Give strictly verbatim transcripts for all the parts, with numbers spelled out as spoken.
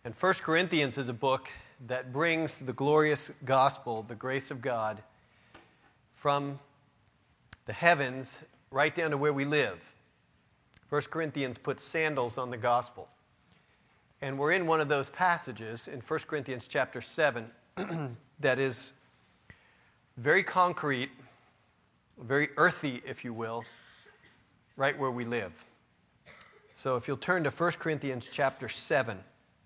And First Corinthians is a book that brings the glorious gospel, the grace of God, from the heavens right down to where we live. First Corinthians puts sandals on the gospel. And we're in one of those passages in First Corinthians chapter seven that is very concrete, very earthy, if you will, right where we live. So if you'll turn to First Corinthians chapter seven.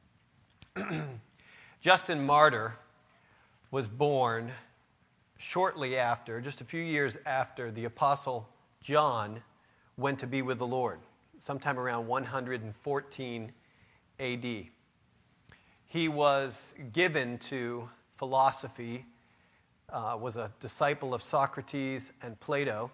Justin Martyr was born shortly after, just a few years after, the Apostle John went to be with the Lord, sometime around one hundred fourteen A D. He was given to philosophy, uh, was a disciple of Socrates and Plato,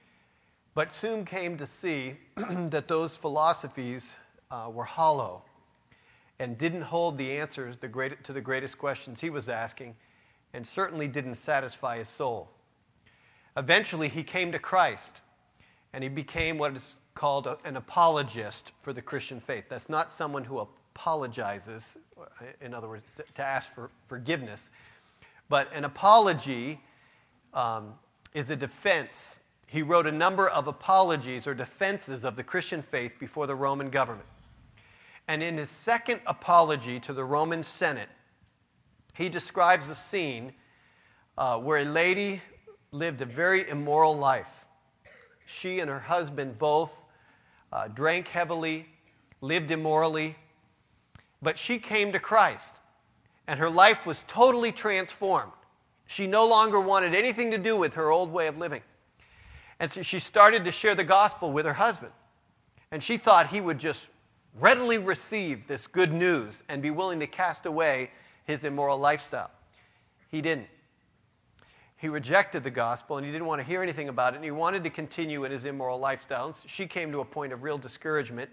but soon came to see that those philosophies uh, were hollow and didn't hold the answers the great, to the greatest questions he was asking, and certainly didn't satisfy his soul. Eventually, he came to Christ, and he became what is called a, an apologist for the Christian faith. That's not someone who apologizes, in other words, to, to ask for forgiveness, but an apology um, is a defense. He wrote a number of apologies or defenses of the Christian faith before the Roman government. And in his second apology to the Roman Senate, he describes a scene uh, where a lady lived a very immoral life. She and her husband both uh, drank heavily, lived immorally, but she came to Christ, and her life was totally transformed. She no longer wanted anything to do with her old way of living. And so she started to share the gospel with her husband, and she thought he would just readily receive this good news and be willing to cast away his immoral lifestyle. He didn't. He rejected the gospel, and he didn't want to hear anything about it, and he wanted to continue in his immoral lifestyle. And she came to a point of real discouragement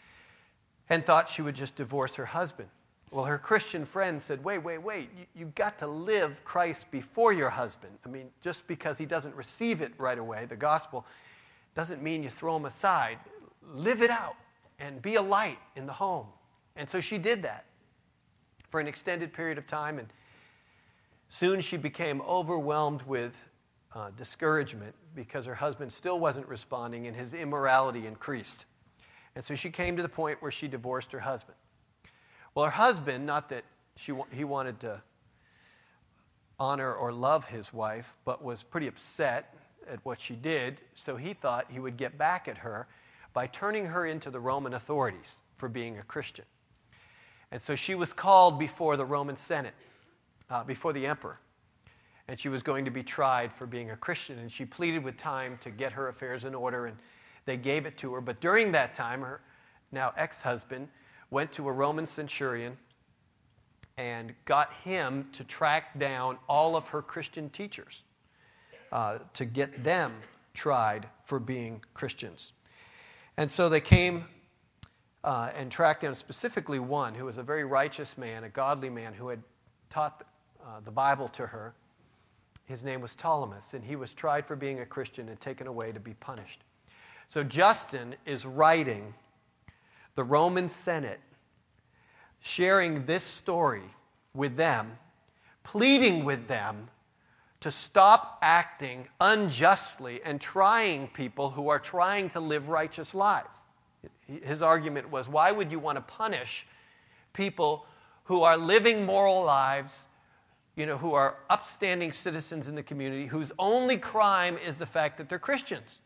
and thought she would just divorce her husband. Well, her Christian friend said, wait, wait, wait, you, you've got to live Christ before your husband. I mean, just because he doesn't receive it right away, the gospel, doesn't mean you throw him aside. Live it out and be a light in the home. And so she did that for an extended period of time, and soon she became overwhelmed with uh, discouragement because her husband still wasn't responding and his immorality increased. And so she came to the point where she divorced her husband. Well, her husband, not that she he wanted to honor or love his wife, but was pretty upset at what she did, so he thought he would get back at her by turning her into the Roman authorities for being a Christian. And so she was called before the Roman Senate, uh, before the emperor, and she was going to be tried for being a Christian, and she pleaded with time to get her affairs in order, and they gave it to her. But during that time, her now ex-husband went to a Roman centurion and got him to track down all of her Christian teachers uh, to get them tried for being Christians. And so they came uh, and tracked down specifically one who was a very righteous man, a godly man who had taught uh, the Bible to her. His name was Ptolemy, and he was tried for being a Christian and taken away to be punished. So Justin is writing the Roman Senate, sharing this story with them, pleading with them to stop acting unjustly and trying people who are trying to live righteous lives. His argument was, why would you want to punish people who are living moral lives, you know, who are upstanding citizens in the community, whose only crime is the fact that they're Christians?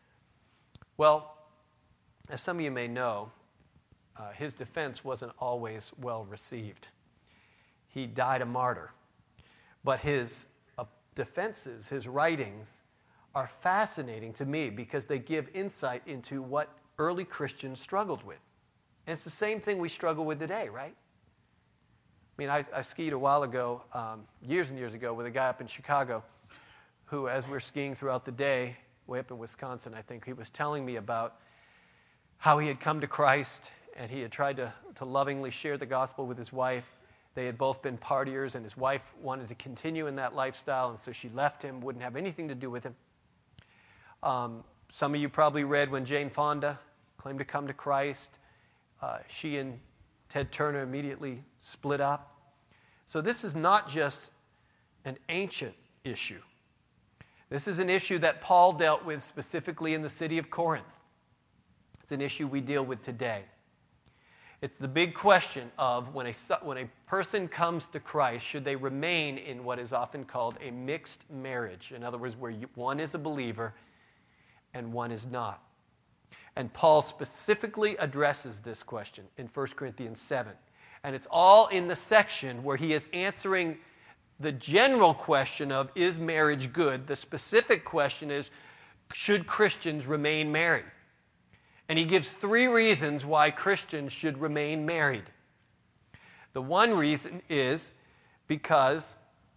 Well, as some of you may know, uh, his defense wasn't always well received. He died a martyr. But his uh, defenses, his writings, are fascinating to me because they give insight into what early Christians struggled with. And it's the same thing we struggle with today, right? I mean, I, I skied a while ago, um, years and years ago, with a guy up in Chicago who, as we were skiing throughout the day, way up in Wisconsin, I think, he was telling me about how he had come to Christ and he had tried to, to lovingly share the gospel with his wife. They had both been partiers, and his wife wanted to continue in that lifestyle, and so she left him, wouldn't have anything to do with him. Um, some of you probably read when Jane Fonda claimed to come to Christ. Uh, she and Ted Turner immediately split up. So this is not just an ancient issue. This is an issue that Paul dealt with specifically in the city of Corinth. It's an issue we deal with today. It's the big question of when a, when a person comes to Christ, should they remain in what is often called a mixed marriage? In other words, where you, one is a believer and one is not. And Paul specifically addresses this question in First Corinthians seven. And it's all in the section where he is answering the general question of, is marriage good? The specific question is, should Christians remain married? And he gives three reasons why Christians should remain married. The one reason is because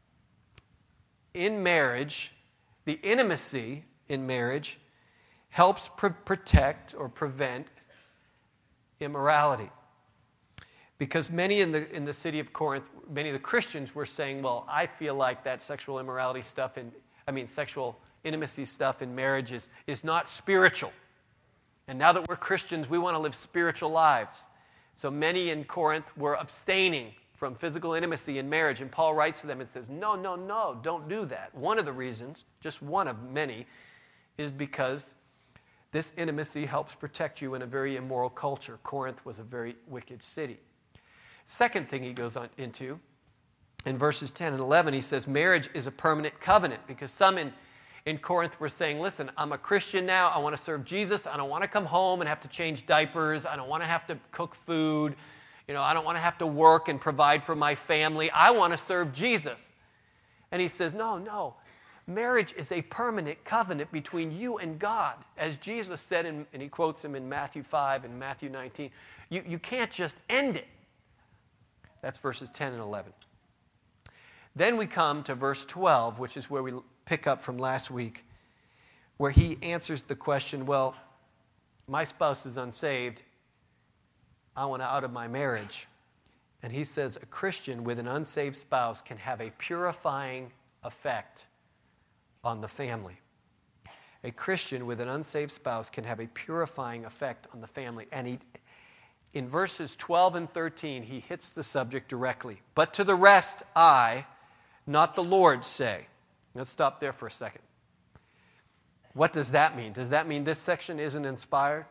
in marriage, the intimacy in marriage helps pr- protect or prevent immorality. Because many in the in the city of Corinth, many of the Christians were saying, well, I feel like that sexual immorality stuff, and I mean sexual intimacy stuff in marriage is, is not spiritual. And now that we're Christians, we want to live spiritual lives. So many in Corinth were abstaining from physical intimacy in marriage. And Paul writes to them and says, no, no, no, don't do that. One of the reasons, just one of many, is because this intimacy helps protect you in a very immoral culture. Corinth was a very wicked city. Second thing he goes on into, in verses ten and eleven, he says marriage is a permanent covenant, because some in In Corinth, we're saying, listen, I'm a Christian now. I want to serve Jesus. I don't want to come home and have to change diapers. I don't want to have to cook food. You know, I don't want to have to work and provide for my family. I want to serve Jesus. And he says, no, no. Marriage is a permanent covenant between you and God. As Jesus said, in, and he quotes him in Matthew five and Matthew nineteen, you, you can't just end it. That's verses ten and eleven. Then we come to verse twelve, which is where we pick up from last week, where he answers the question, well, my spouse is unsaved. I want out of my marriage. And he says a Christian with an unsaved spouse can have a purifying effect on the family. A Christian with an unsaved spouse can have a purifying effect on the family. And he, in verses twelve and thirteen, he hits the subject directly. But to the rest, I, not the Lord, say. Let's stop there for a second. What does that mean? Does that mean this section isn't inspired?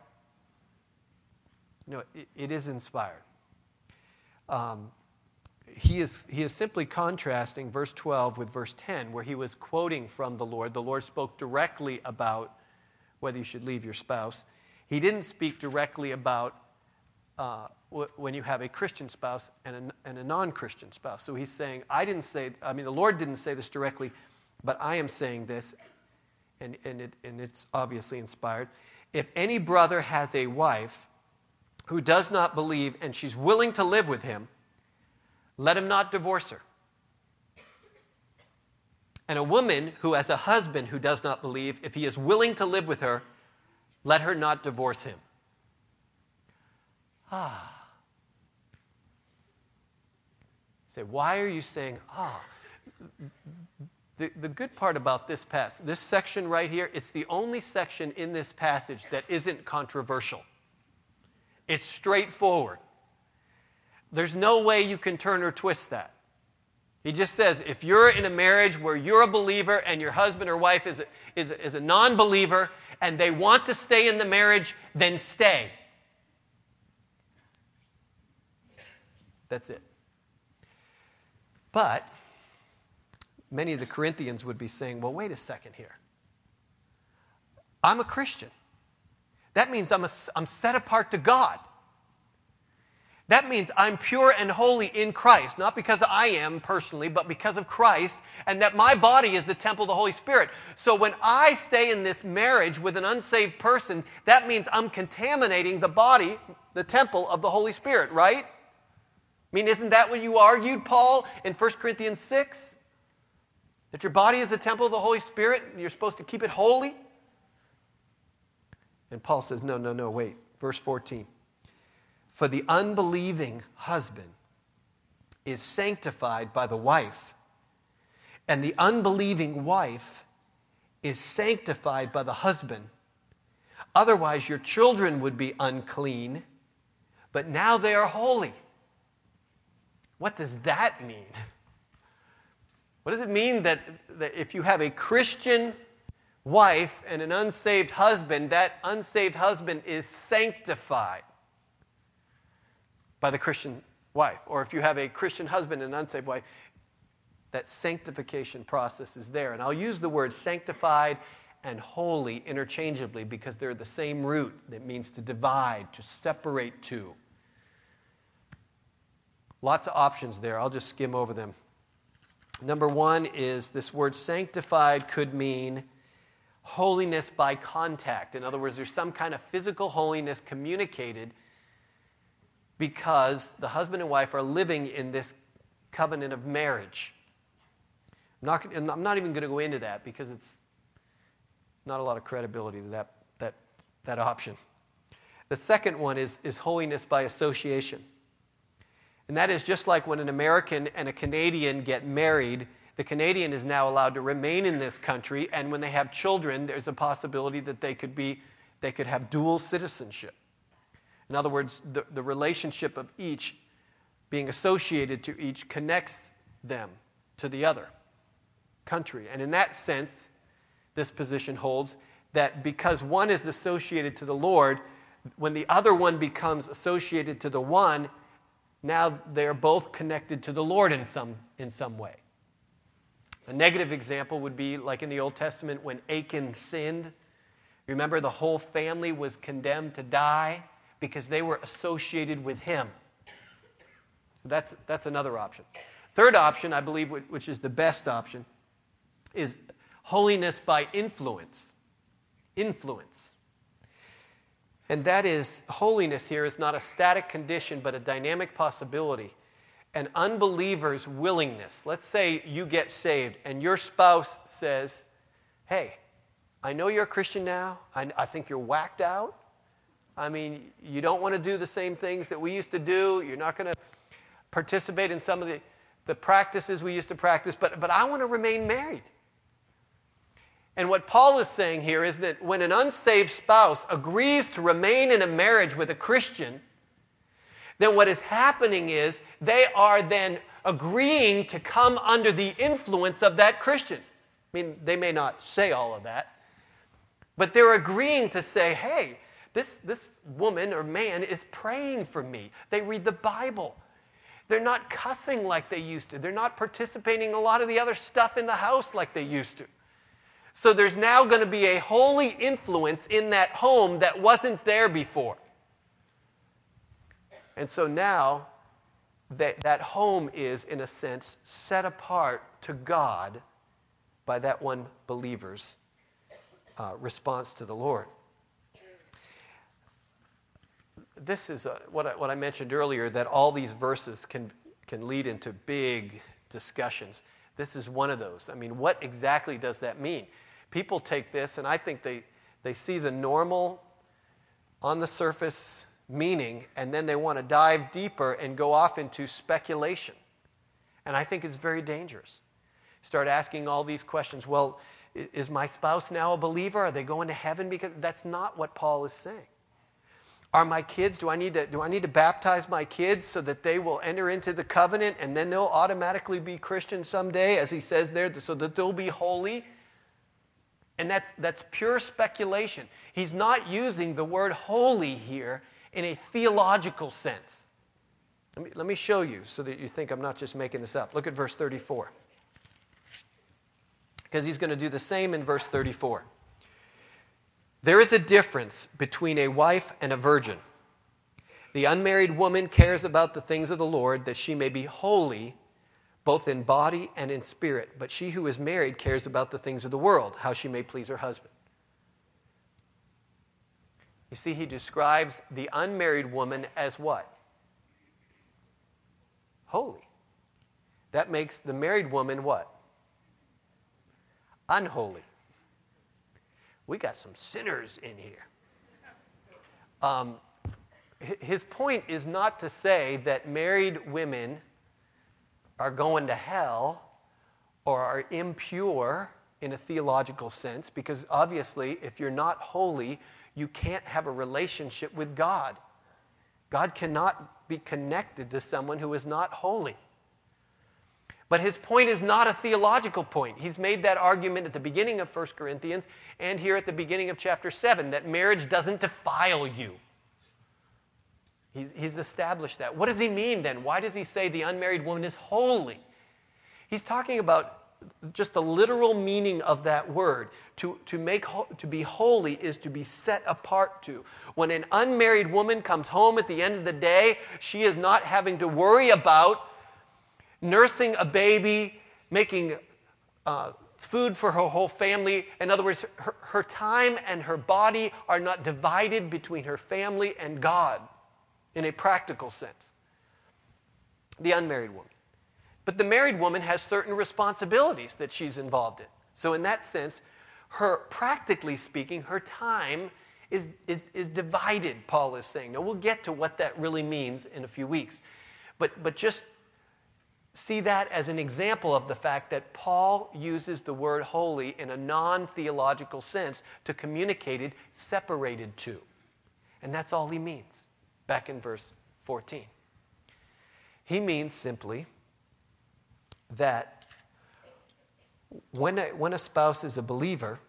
No, it, it is inspired. Um, he is, he is simply contrasting verse twelve with verse ten, where he was quoting from the Lord. The Lord spoke directly about whether you should leave your spouse. He didn't speak directly about uh, w- when you have a Christian spouse and a, and a non-Christian spouse. So he's saying, I didn't say, I mean, the Lord didn't say this directly, but I am saying this, and, and, it, and it's obviously inspired. If any brother has a wife who does not believe and she's willing to live with him, let him not divorce her. And a woman who has a husband who does not believe, if he is willing to live with her, let her not divorce him. Ah. Say, why are you saying, ah? The, the good part about this passage, this section right here, it's the only section in this passage that isn't controversial. It's straightforward. There's no way you can turn or twist that. He just says, if you're in a marriage where you're a believer and your husband or wife is a, is a, is a non-believer and they want to stay in the marriage, then stay. That's it. But many of the Corinthians would be saying, well, wait a second here. I'm a Christian. That means I'm, a, I'm set apart to God. That means I'm pure and holy in Christ, not because I am personally, but because of Christ, and that my body is the temple of the Holy Spirit. So when I stay in this marriage with an unsaved person, that means I'm contaminating the body, the temple of the Holy Spirit, right? I mean, isn't that what you argued, Paul, in First Corinthians six? That your body is the temple of the Holy Spirit and you're supposed to keep it holy? And Paul says, no, no, no, wait. Verse fourteen. For the unbelieving husband is sanctified by the wife, and the unbelieving wife is sanctified by the husband. Otherwise, your children would be unclean, but now they are holy. What does that mean? What does it mean that, that if you have a Christian wife and an unsaved husband, that unsaved husband is sanctified by the Christian wife? Or if you have a Christian husband and an unsaved wife, that sanctification process is there. And I'll use the word sanctified and holy interchangeably because they're the same root that means to divide, to separate to. Lots of options there. I'll just skim over them. Number one is this word sanctified could mean holiness by contact. In other words, there's some kind of physical holiness communicated because the husband and wife are living in this covenant of marriage. I'm not, I'm not even going to go into that because it's not a lot of credibility to that, that, that option. The second one is, is holiness by association. And that is just like when an American and a Canadian get married, the Canadian is now allowed to remain in this country, and when they have children, there's a possibility that they could be, they could have dual citizenship. In other words, the, the relationship of each being associated to each connects them to the other country. And in that sense, this position holds that because one is associated to the Lord, when the other one becomes associated to the one, now they're both connected to the Lord in some, in some way. A negative example would be like in the Old Testament when Achan sinned. Remember, the whole family was condemned to die because they were associated with him. So that's, that's another option. Third option, I believe, which is the best option, is holiness by influence. Influence. And that is, holiness here is not a static condition, but a dynamic possibility. An unbeliever's willingness. Let's say you get saved and your spouse says, hey, I know you're a Christian now. I, I think you're whacked out. I mean, you don't want to do the same things that we used to do. You're not going to participate in some of the, the practices we used to practice, but, but I want to remain married. And what Paul is saying here is that when an unsaved spouse agrees to remain in a marriage with a Christian, then what is happening is they are then agreeing to come under the influence of that Christian. I mean, they may not say all of that, but they're agreeing to say, hey, this, this woman or man is praying for me. They read the Bible. They're not cussing like they used to. They're not participating in a lot of the other stuff in the house like they used to. So there's now going to be a holy influence in that home that wasn't there before. And so now that, that home is, in a sense, set apart to God by that one believer's uh, response to the Lord. This is a, what, I, what I mentioned earlier, that all these verses can, can lead into big discussions. This is one of those. I mean, what exactly does that mean? People take this, and I think they, they see the normal, on the surface meaning, and then they want to dive deeper and go off into speculation. And I think it's very dangerous. Start asking all these questions. Well, is my spouse now a believer? Are they going to heaven? Because that's not what Paul is saying. Are my kids, do I need to, do I need to baptize my kids so that they will enter into the covenant and then they'll automatically be Christian someday, as he says there, so that they'll be holy? And that's, that's pure speculation. He's not using the word holy here in a theological sense. Let me, let me show you so that you think I'm not just making this up. Look at verse thirty-four. Because he's going to do the same in verse thirty-four. There is a difference between a wife and a virgin. The unmarried woman cares about the things of the Lord, that she may be holy, both in body and in spirit. But she who is married cares about the things of the world, how she may please her husband. You see, he describes the unmarried woman as what? Holy. That makes the married woman what? Unholy. We got some sinners in here. Um, his point is not to say that married women are going to hell or are impure in a theological sense, because obviously if you're not holy, you can't have a relationship with God. God cannot be connected to someone who is not holy. But his point is not a theological point. He's made that argument at the beginning of First Corinthians and here at the beginning of chapter seven, that marriage doesn't defile you. He's, he's established that. What does he mean then? Why does he say the unmarried woman is holy? He's talking about just the literal meaning of that word. To, to, make, to be holy is to be set apart to. When an unmarried woman comes home at the end of the day, she is not having to worry about nursing a baby, making uh, food for her whole family. In other words, her, her time and her body are not divided between her family and God in a practical sense. The unmarried woman. But the married woman has certain responsibilities that she's involved in. So in that sense, her, practically speaking, her time is, is, is divided, Paul is saying. Now, we'll get to what that really means in a few weeks. But, but just see that as an example of the fact that Paul uses the word holy in a non-theological sense to communicate it separated to. And that's all he means, back in verse fourteen. He means simply that when a, when a spouse is a believer,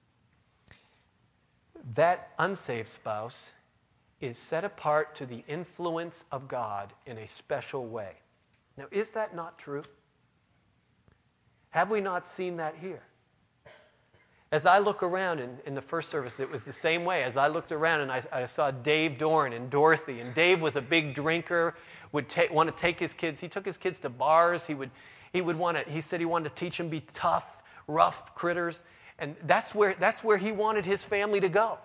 that unsaved spouse is set apart to the influence of God in a special way. Now, is that not true? Have we not seen that here? As I look around in, in the first service, it was the same way. As I looked around and I, I saw Dave Dorn and Dorothy, and Dave was a big drinker, would ta- want to take his kids. He took his kids to bars. He would, he would want to, he said he wanted to teach them to be tough, rough critters. And that's where, that's where he wanted his family to go.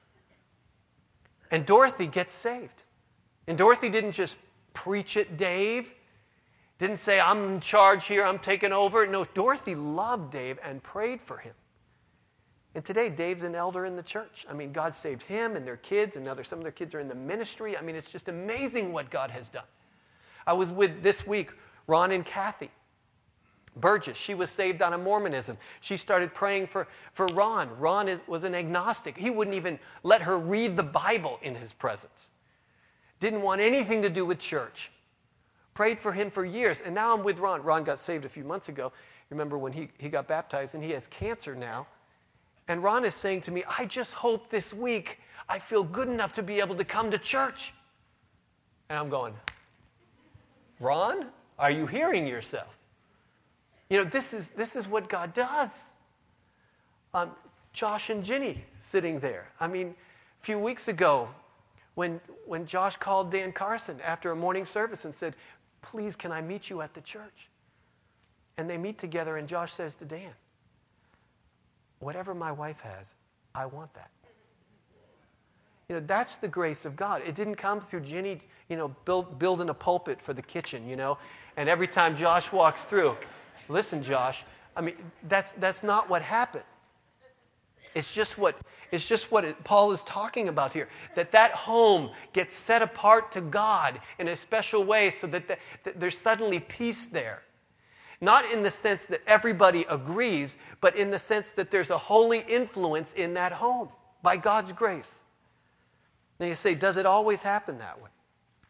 And Dorothy gets saved. And Dorothy didn't just preach at Dave. Didn't say, I'm in charge here, I'm taking over. No, Dorothy loved Dave and prayed for him. And today, Dave's an elder in the church. I mean, God saved him and their kids, and now some of their kids are in the ministry. I mean, it's just amazing what God has done. I was with, this week, Ron and Kathy Burgess. She was saved out of Mormonism. She started praying for, for Ron. Ron is, was an agnostic. He wouldn't even let her read the Bible in his presence. Didn't want anything to do with church. Prayed for him for years. And now I'm with Ron. Ron got saved a few months ago. Remember when he, he got baptized, and he has cancer now. And Ron is saying to me, I just hope this week I feel good enough to be able to come to church. And I'm going, Ron, are you hearing yourself? You know, this is, this is what God does. Um, Josh and Ginny sitting there. I mean, a few weeks ago, when, when Josh called Dan Carson after a morning service and said, please, can I meet you at the church? And they meet together, and Josh says to Dan, whatever my wife has, I want that. You know, that's the grace of God. It didn't come through Ginny, you know, build, building a pulpit for the kitchen, you know, and every time Josh walks through, listen, Josh, I mean, that's, that's not what happened. It's just what, it's just what it, Paul is talking about here, that that home gets set apart to God in a special way so that, the, that there's suddenly peace there. Not in the sense that everybody agrees, but in the sense that there's a holy influence in that home by God's grace. Now you say, does it always happen that way?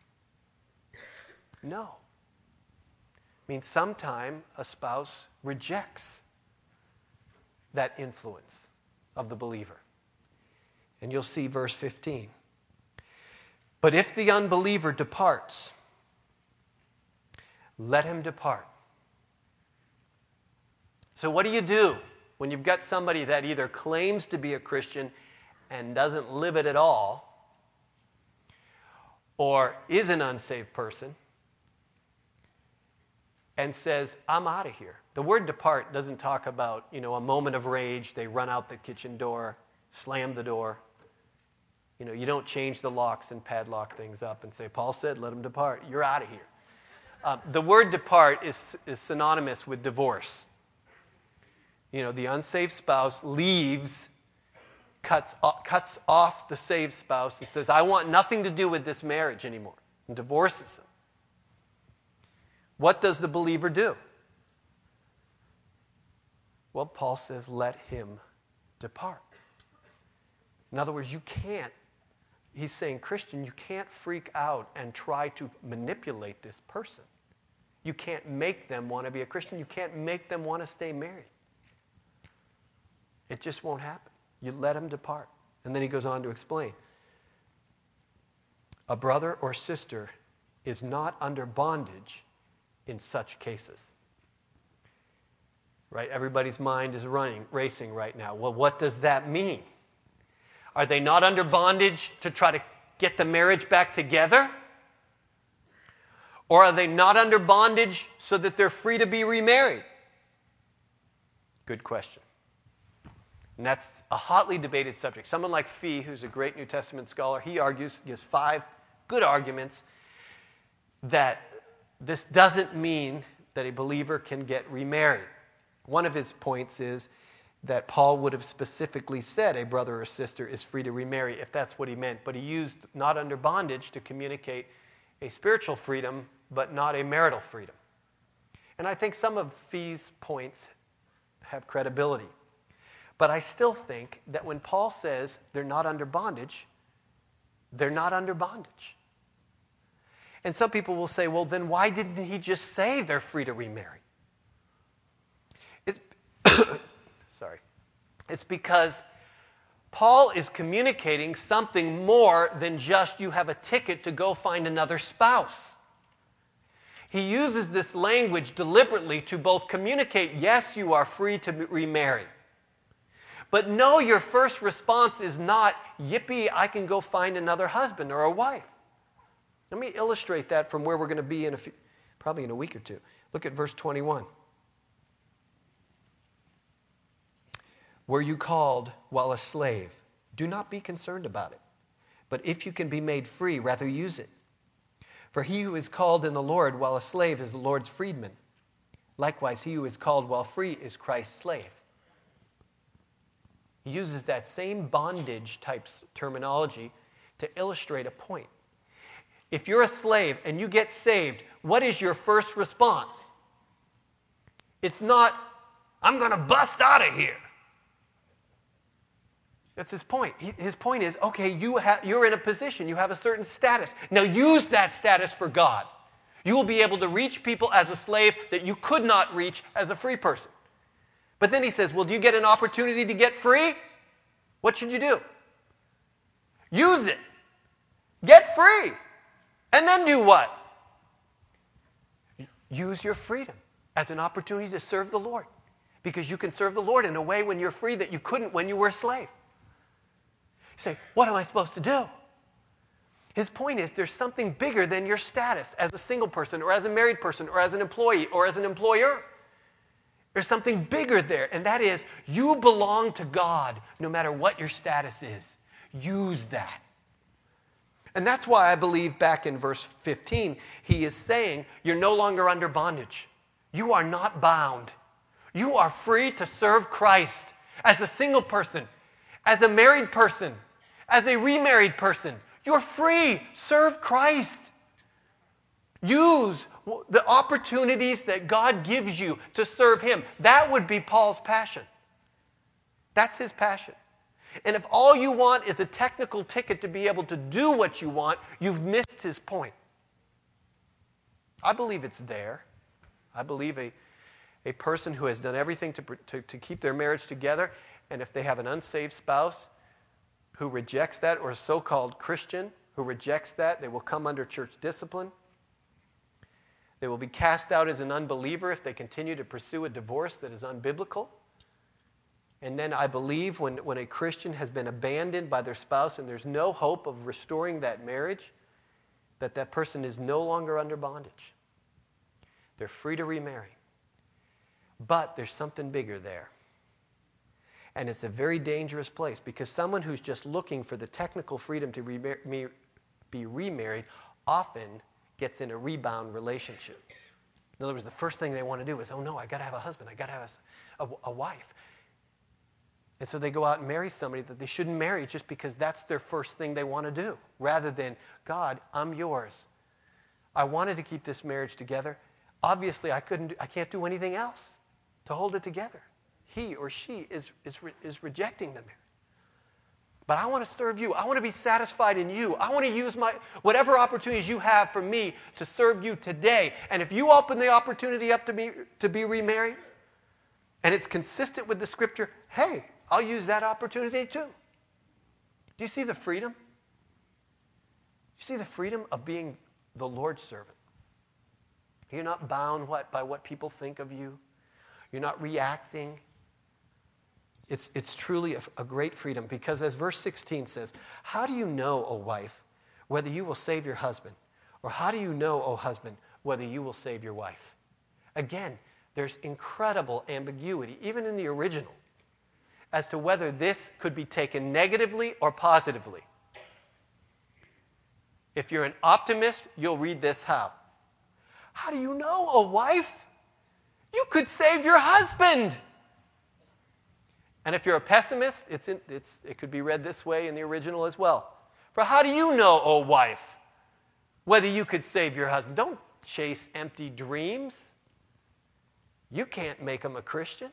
No. I mean, sometimes a spouse rejects that influence of the believer. And you'll see verse fifteen. But if the unbeliever departs, let him depart. So what do you do when you've got somebody that either claims to be a Christian and doesn't live it at all, or is an unsaved person, and says, I'm out of here? The word depart doesn't talk about, you know, a moment of rage, they run out the kitchen door, slam the door. You know, you don't change the locks and padlock things up and say, Paul said, let him depart. You're out of here. Uh, the word depart is, is synonymous with divorce. You know, the unsaved spouse leaves, cuts, cuts off the saved spouse and says, I want nothing to do with this marriage anymore, and divorces them. What does the believer do? Well, Paul says, let him depart. In other words, you can't, he's saying, Christian, you can't freak out and try to manipulate this person. You can't make them want to be a Christian. You can't make them want to stay married. It just won't happen. You let them depart. And then he goes on to explain. A brother or sister is not under bondage in such cases. Right? Everybody's mind is running, racing right now. Well, what does that mean? Are they not under bondage to try to get the marriage back together? Or are they not under bondage so that they're free to be remarried? Good question. And that's a hotly debated subject. Someone like Fee, who's a great New Testament scholar, he argues, gives five good arguments that this doesn't mean that a believer can get remarried. One of his points is that Paul would have specifically said a brother or sister is free to remarry if that's what he meant. But he used not under bondage to communicate a spiritual freedom, but not a marital freedom. And I think some of Fee's points have credibility. But I still think that when Paul says they're not under bondage, they're not under bondage. And some people will say, well, then why didn't he just say they're free to remarry? It's, sorry. It's because Paul is communicating something more than just you have a ticket to go find another spouse. He uses this language deliberately to both communicate, yes, you are free to remarry. But no, your first response is not, yippee, I can go find another husband or a wife. Let me illustrate that from where we're going to be in a few, probably in a week or two. Look at verse twenty-one. Were you called while a slave? Do not be concerned about it. But if you can be made free, rather use it. For he who is called in the Lord while a slave is the Lord's freedman. Likewise, he who is called while free is Christ's slave. He uses that same bondage type terminology to illustrate a point. If you're a slave and you get saved, what is your first response? It's not, I'm going to bust out of here. That's his point. His point is, okay, you ha- you're in a position, you have a certain status. Now use that status for God. You will be able to reach people as a slave that you could not reach as a free person. But then he says, well, do you get an opportunity to get free? What should you do? Use it. Get free. And then do what? Use your freedom as an opportunity to serve the Lord. Because you can serve the Lord in a way when you're free that you couldn't when you were a slave. You say, what am I supposed to do? His point is there's something bigger than your status as a single person or as a married person or as an employee or as an employer. There's something bigger there, and that is you belong to God no matter what your status is. Use that. And that's why I believe back in verse fifteen, he is saying you're no longer under bondage. You are not bound. You are free to serve Christ as a single person, as a married person, as a remarried person. You're free. Serve Christ. Use the opportunities that God gives you to serve Him. That would be Paul's passion. That's his passion. And if all you want is a technical ticket to be able to do what you want, you've missed his point. I believe it's there. I believe a, a person who has done everything to, to, to keep their marriage together, and if they have an unsaved spouse who rejects that, or a so-called Christian who rejects that, they will come under church discipline. They will be cast out as an unbeliever if they continue to pursue a divorce that is unbiblical. And then I believe when, when a Christian has been abandoned by their spouse and there's no hope of restoring that marriage, that that person is no longer under bondage. They're free to remarry. But there's something bigger there. And it's a very dangerous place because someone who's just looking for the technical freedom to remar- be remarried often gets in a rebound relationship. In other words, the first thing they want to do is, oh no, I got to have a husband, I got to have a, a, a wife. And so they go out and marry somebody that they shouldn't marry just because that's their first thing they want to do, rather than, God, I'm yours. I wanted to keep this marriage together. Obviously, I couldn't. I can't do anything else to hold it together. He or she is, is, is rejecting the marriage. But I want to serve you. I want to be satisfied in you. I want to use my whatever opportunities you have for me to serve you today. And if you open the opportunity up to me to be remarried, and it's consistent with the Scripture, hey, I'll use that opportunity too. Do you see the freedom? You see the freedom of being the Lord's servant. You're not bound what, by what people think of you. You're not reacting. It's, it's truly a, a great freedom because as verse sixteen says, how do you know, O wife, whether you will save your husband? Or how do you know, O husband, whether you will save your wife? Again, there's incredible ambiguity, even in the original, as to whether this could be taken negatively or positively. If you're an optimist, you'll read this how? How do you know, O wife? You could save your husband. And if you're a pessimist, it's in, it's, it could be read this way in the original as well. For how do you know, O wife, whether you could save your husband? Don't chase empty dreams. You can't make him a Christian.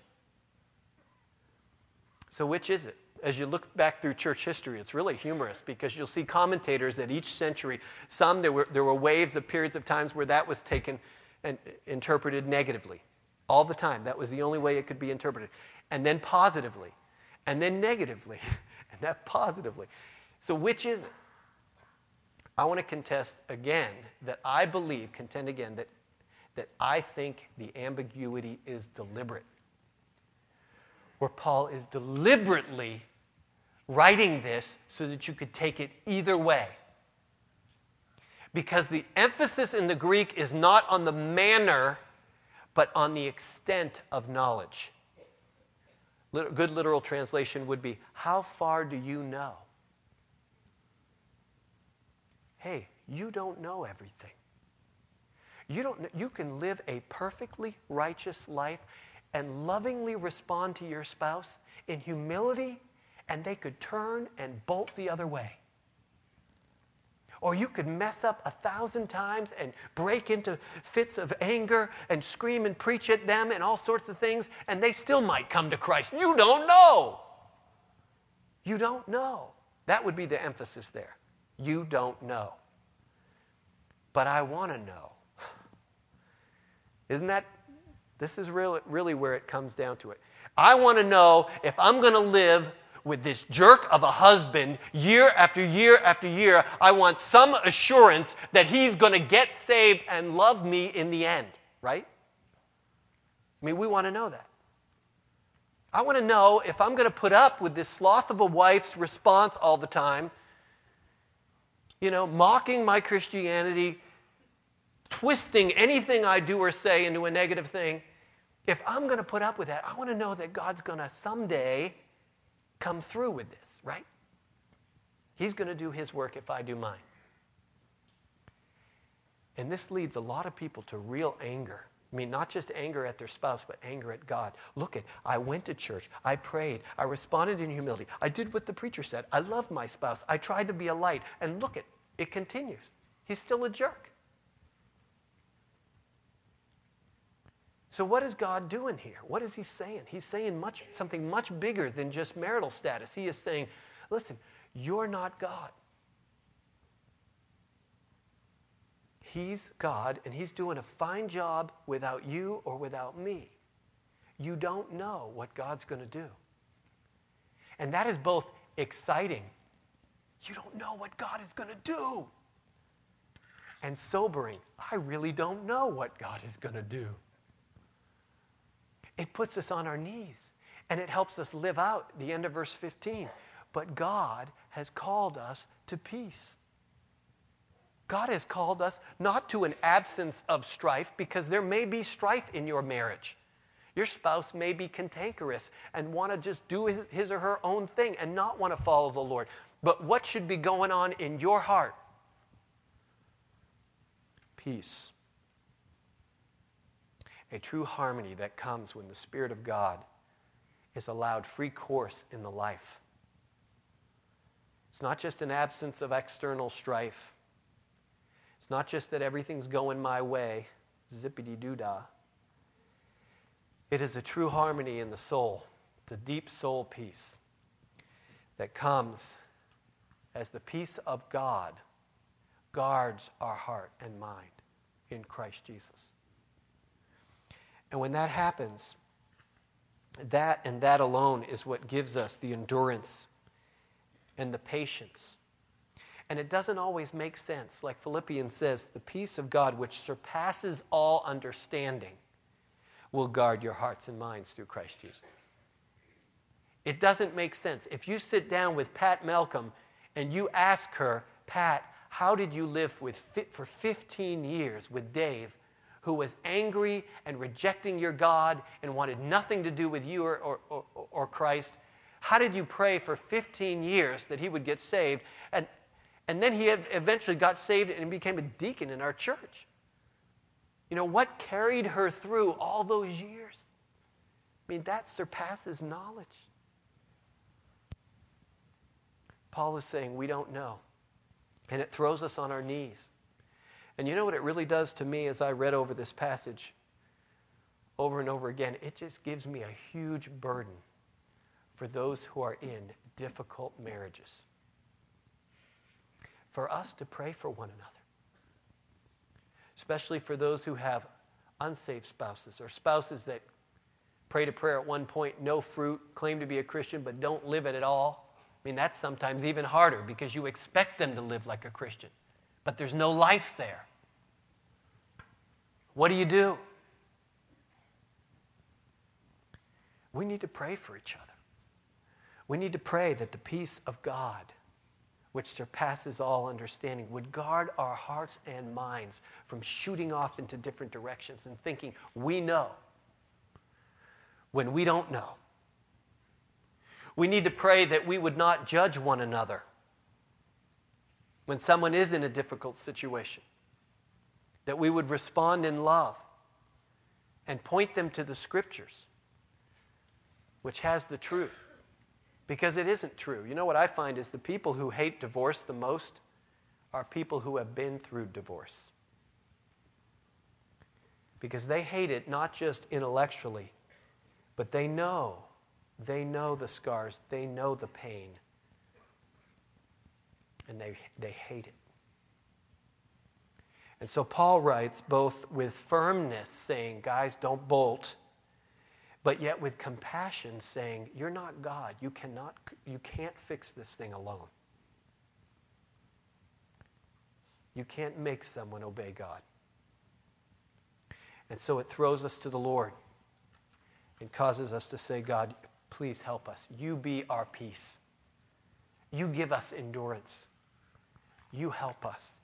So which is it? As you look back through church history, it's really humorous because you'll see commentators at each century. Some, there were, there were waves of periods of times where that was taken and interpreted negatively. All the time. That was the only way it could be interpreted. And then positively. And then negatively. And then positively. So which is it? I want to contest again that I believe, contend again, that, that I think the ambiguity is deliberate. Where Paul is deliberately writing this so that you could take it either way. Because the emphasis in the Greek is not on the manner, but on the extent of knowledge. Good literal translation would be, how far do you know? Hey, you don't know everything. You don't know, you can live a perfectly righteous life and lovingly respond to your spouse in humility, and they could turn and bolt the other way. Or you could mess up a thousand times and break into fits of anger and scream and preach at them and all sorts of things, and they still might come to Christ. You don't know. You don't know. That would be the emphasis there. You don't know. But I want to know. Isn't that, this is really, really where it comes down to it. I want to know if I'm going to live with this jerk of a husband year after year after year. I want some assurance that he's going to get saved and love me in the end, right? I mean, we want to know that. I want to know if I'm going to put up with this sloth of a wife's response all the time, you know, mocking my Christianity, twisting anything I do or say into a negative thing. If I'm going to put up with that, I want to know that God's going to someday come through with this, right? He's going to do his work if I do mine. And this leads a lot of people to real anger. I mean, not just anger at their spouse, but anger at God. Look at, I went to church. I prayed. I responded in humility. I did what the preacher said. I loved my spouse. I tried to be a light. And look at, it continues. He's still a jerk. So what is God doing here? What is he saying? He's saying much, something much bigger than just marital status. He is saying, listen, you're not God. He's God, and he's doing a fine job without you or without me. You don't know what God's going to do. And that is both exciting. You don't know what God is going to do. And sobering. I really don't know what God is going to do. It puts us on our knees, and it helps us live out the end of verse fifteen. But God has called us to peace. God has called us not to an absence of strife, because there may be strife in your marriage. Your spouse may be cantankerous and want to just do his, his or her own thing and not want to follow the Lord. But what should be going on in your heart? Peace. A true harmony that comes when the Spirit of God is allowed free course in the life. It's not just an absence of external strife. It's not just that everything's going my way, zippity-doo-dah. It is a true harmony in the soul. It's a deep soul peace that comes as the peace of God guards our heart and mind in Christ Jesus. And when that happens, that and that alone is what gives us the endurance and the patience. And it doesn't always make sense. Like Philippians says, the peace of God, which surpasses all understanding, will guard your hearts and minds through Christ Jesus. It doesn't make sense. If you sit down with Pat Malcolm and you ask her, Pat, how did you live with for fifteen years with Dave, who was angry and rejecting your God and wanted nothing to do with you or, or, or, or Christ? How did you pray for fifteen years that he would get saved? And, and then he eventually got saved and became a deacon in our church. You know, what carried her through all those years? I mean, that surpasses knowledge. Paul is saying we don't know. And it throws us on our knees. And you know what it really does to me as I read over this passage over and over again? It just gives me a huge burden for those who are in difficult marriages. For us to pray for one another. Especially for those who have unsaved spouses or spouses that prayed a prayer at one point, no fruit, claim to be a Christian, but don't live it at all. I mean, that's sometimes even harder because you expect them to live like a Christian, but there's no life there. What do you do? We need to pray for each other. We need to pray that the peace of God, which surpasses all understanding, would guard our hearts and minds from shooting off into different directions and thinking we know when we don't know. We need to pray that we would not judge one another when someone is in a difficult situation, that we would respond in love and point them to the Scriptures, which has the truth, because it isn't true. You know what I find is the people who hate divorce the most are people who have been through divorce, because they hate it not just intellectually, but they know They know the scars. They know the pain. And they, they hate it. And so Paul writes both with firmness, saying, guys, don't bolt, but yet with compassion, saying, you're not God. You cannot, you can't fix this thing alone. You can't make someone obey God. And so it throws us to the Lord and causes us to say, God, please help us. You be our peace. You give us endurance. You help us.